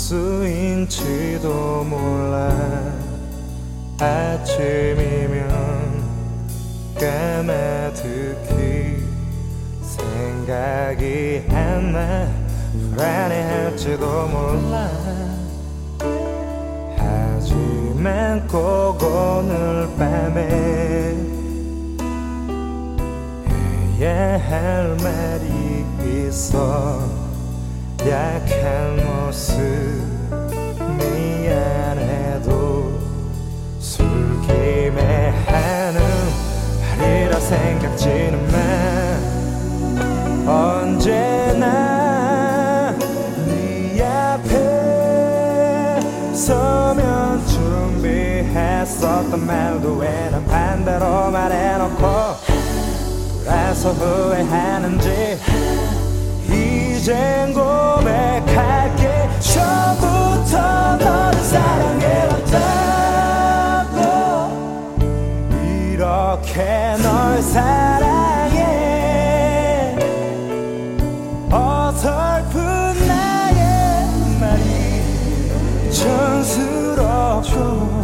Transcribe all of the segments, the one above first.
수인지도 몰라. 아침이면 까마득히 생각이 안 나. 불안해할지도 몰라. 하지만 꼭 오늘 밤에 해야 할 말이 있어. 약한 모습 미안해도 술김에 하는 말이라 생각지는 마. 언제나 네 앞에 서면 준비했었던 말도 왜 난 반대로 말해놓고 돌아서 후회하는지. 이젠 고백할게. 처음부터 너를 사랑해왔다고. 이렇게 널 사랑해. 어설픈 나의 말이 촌스럽고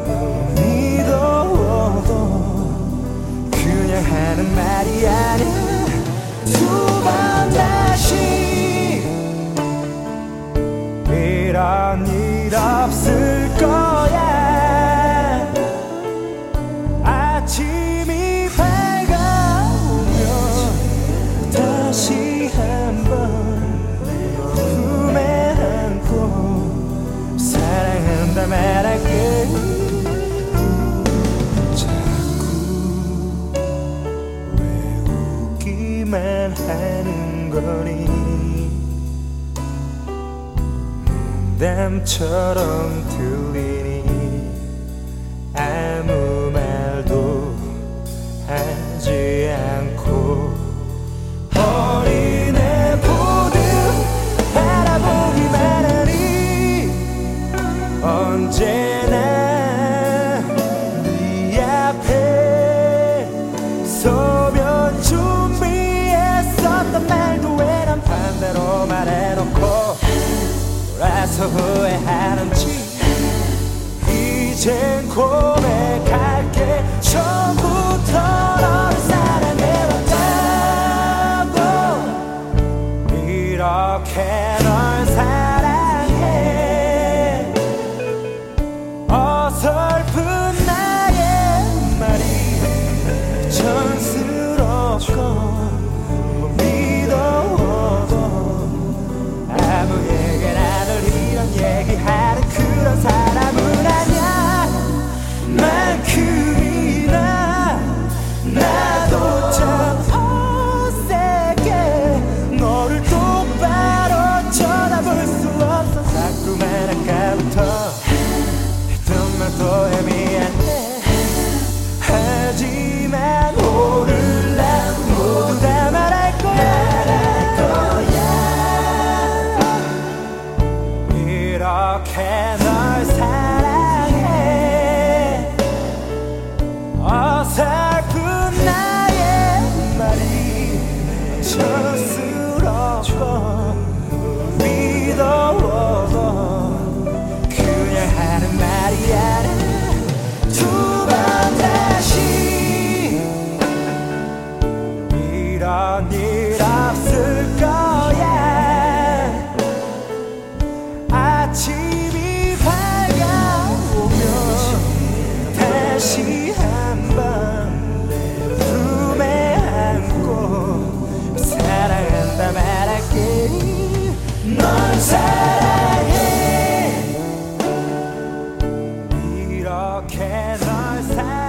믿어도 그냥 하는 말이 아니야. 두 번 다시 이런 일 없을 거야. 아침이 밝아오면 다시 한번 품에 안고 사랑한다 말할게. 하는 거니 농담처럼 들리니 아무 말도 하지 않고 어린애 보듯 바라보기만 하니. 언제나 네 앞에 서면 준비했었던 말도 왜 난 반대로 말해놓고 돌아서 후회하는지. 이젠 고백할게. 처음부터 너를 사랑해왔다고. 이렇게 널 사랑해. 어설픈 나의 말이 촌스럽고 얘기하는 그런 사람은 아니야. 만큼이나 나도 참 어색해. 너를 똑바로 쳐다볼 수 없어. 자꾸만 아까부터 했던 말도 애매한데. 하지만 오늘 난 모두 다 말할 거야. 이렇게 널 사랑해. 어설픈 나의 말이 촌스럽고 믿어도 그냥 하는 말이 아니야. 두 번 다시 이런 일 없을 거야. 아침이 밝아오면 다시 한번 품에 안고 사랑한다 말할게. 널 사랑해. 이렇게 널 사랑해.